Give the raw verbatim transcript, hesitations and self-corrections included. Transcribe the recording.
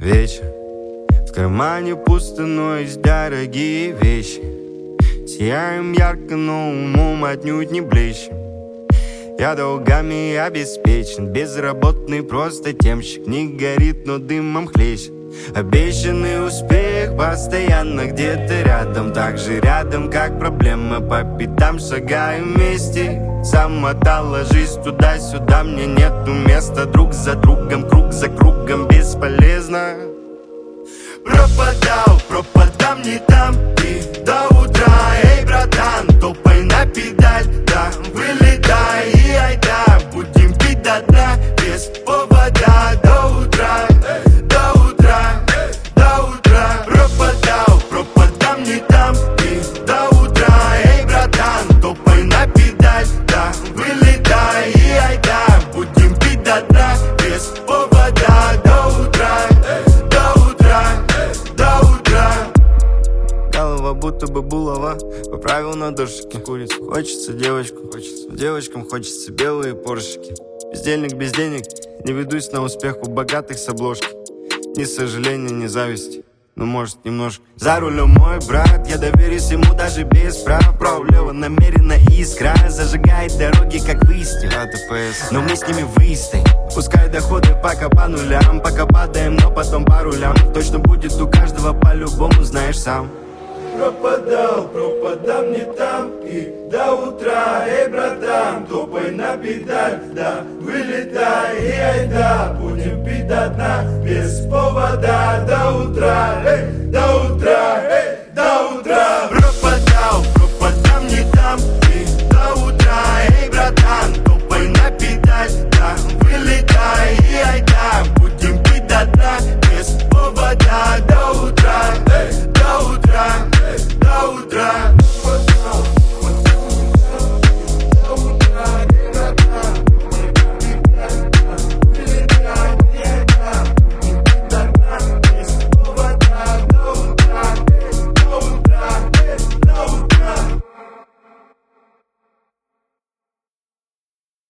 Вечер, в кармане пусто, но есть дорогие вещи. Сияем ярко, но умом отнюдь не блещем. Я долгами обеспечен, безработный просто темщик. Не горит, но дымом хлещет. Обещанный успех постоянно где-то рядом. Так же рядом, как проблемы, по пятам шагаем вместе. Замотала жизнь туда-сюда, мне нету места. Друг за другом, круг за кругом, бесполезно. Пропадал, пропадам не там и до утра. Эй, братан, топай на педаль, да, вылетай и айда. Будем пить до дна, без повода до утра. До утра, до утра. Пропадал, пропадам не там и до утра. Эй, братан, топай на педаль, да, вылетай и айда. Будем пить до дна, без повода до утра. Голова будто бы булава, поправил на душике. Курицу хочется девочку, хочется. Девочкам хочется белые поршики. Бездельник без денег, не ведусь на успех у богатых с обложки. Ни сожаления, ни зависти, ну может немножко. За рулем мой брат, я доверюсь ему даже без прав. Право-лево намеренно искра зажигает дороги, как выяснил. Но мы с ними выстоим. Пускай доходы пока по нулям, пока падаем, но потом по рулям. Точно будет у каждого по-любому, знаешь сам. Пропадал, пропадам не там и до утра. Эй, братан, топай на педаль, да, вылетай и айда. Будем пить до дна, без повода до утра, эй, до утра, эй.